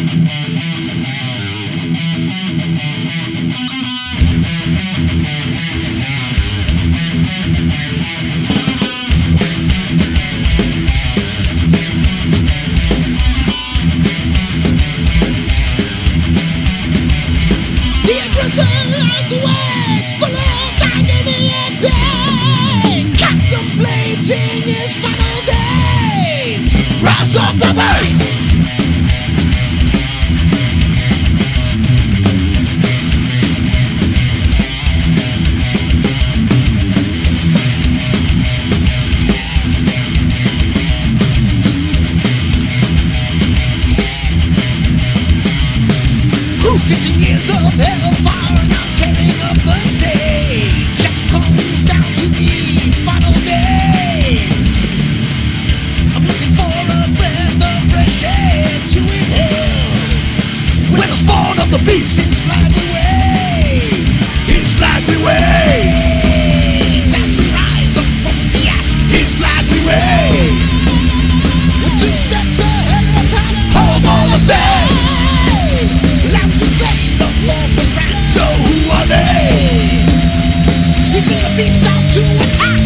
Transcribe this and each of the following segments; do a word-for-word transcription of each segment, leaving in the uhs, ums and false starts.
Rise of the beast! Ooh, fifteen years of hellfire and I'm tearing up the stage as it comes down to these final days. I'm looking for a breath of fresh air to inhale. When the spawn of the beast is flag we wave, his flag we wave. As we rise up from the ash, his flag we wave. We're two steps ahead of the pack, hold all of them. As we say the war for France, so who are they? We bring the beast out to attack.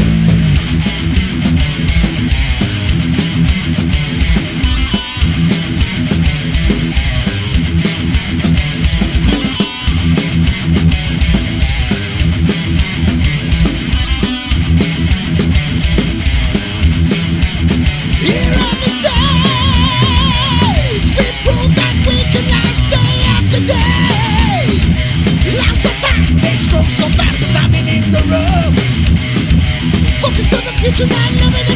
Here on the stage, we prove that we can last day after day. Lives are fast, they stroke so fast, and I'm in the room. Focus on the future, not living in